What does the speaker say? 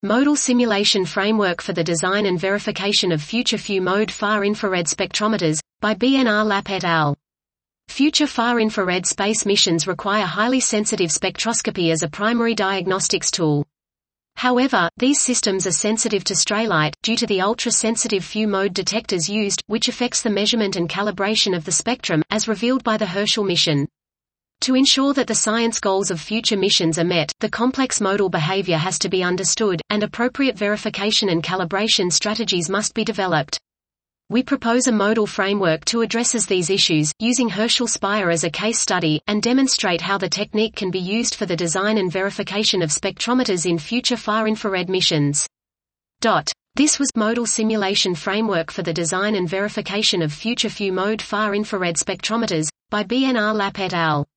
Modal Simulation Framework for the Design and Verification of Future Few-Mode Far-Infrared Spectrometers, by BNR Lapp et al. Future far-infrared space missions require highly sensitive spectroscopy as a primary diagnostics tool. However, these systems are sensitive to stray light, due to the ultra-sensitive few-mode detectors used, which affects the measurement and calibration of the spectrum, as revealed by the Herschel mission. To ensure that the science goals of future missions are met, the complex modal behavior has to be understood, and appropriate verification and calibration strategies must be developed. We propose a modal framework to address these issues, using Herschel Spire as a case study, and demonstrate how the technique can be used for the design and verification of spectrometers in future far-infrared missions. This was Modal Simulation Framework for the Design and Verification of Future Few-Mode Far-Infrared Spectrometers, by BNR Lapp et al.